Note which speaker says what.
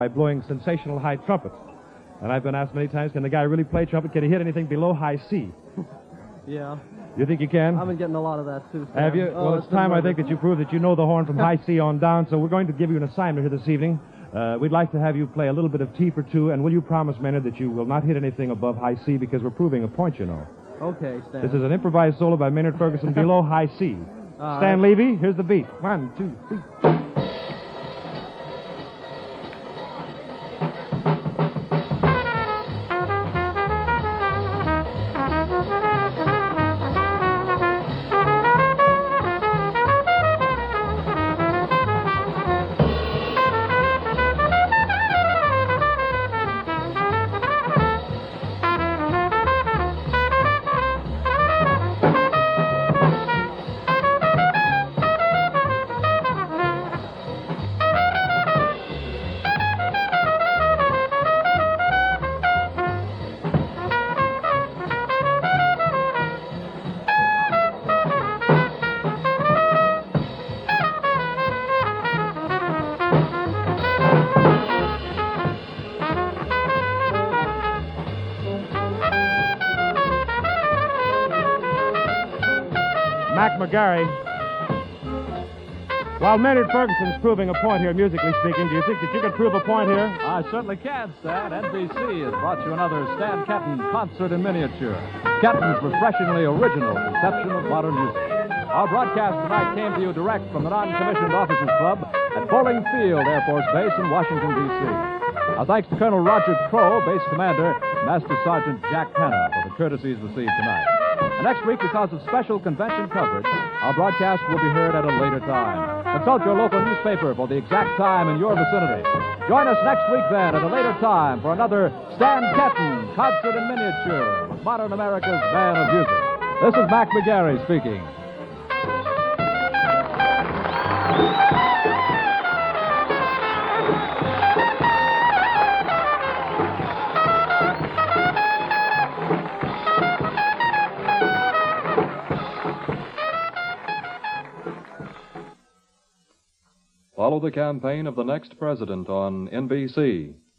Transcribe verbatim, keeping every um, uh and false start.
Speaker 1: by blowing sensational high trumpets. And I've been asked many times, can the guy really play trumpet? Can he hit anything below high C?
Speaker 2: Yeah.
Speaker 1: You think you can?
Speaker 2: I've been getting a lot of that, too, Sam.
Speaker 1: Have you?
Speaker 2: Oh,
Speaker 1: well, it's time, I think, that you prove that you know the horn from high C on down, so we're going to give you an assignment here this evening. Uh, we'd like to have you play a little bit of T for two, and will you promise, Maynard, that you will not hit anything above high C, because we're proving a point, you know.
Speaker 2: Okay, Stan.
Speaker 1: This is an improvised solo by Maynard Ferguson below high C.
Speaker 2: All
Speaker 1: Stan
Speaker 2: right.
Speaker 1: Levy, here's the beat. One, two, three. Mac McGarry. While Maynard Ferguson's proving a point here, musically speaking, do you think that you could prove a point here?
Speaker 3: I certainly can, Stan. N B C has brought you another Stan Kenton concert in miniature. Kenton's refreshingly original conception of modern music. Our broadcast tonight came to you direct from the Non-Commissioned Officers Club at Bowling Field Air Force Base in Washington, D C Our thanks to Colonel Roger Crow, Base Commander, Master Sergeant Jack Penna for the courtesies received tonight. And next week, because of special convention coverage, our broadcast will be heard at a later time. Consult your local newspaper for the exact time in your vicinity. Join us next week, then, at a later time for another Stan Kenton concert in miniature with modern America's man of music. This is Mac McGarry speaking.
Speaker 4: Follow the campaign of the next president on N B C.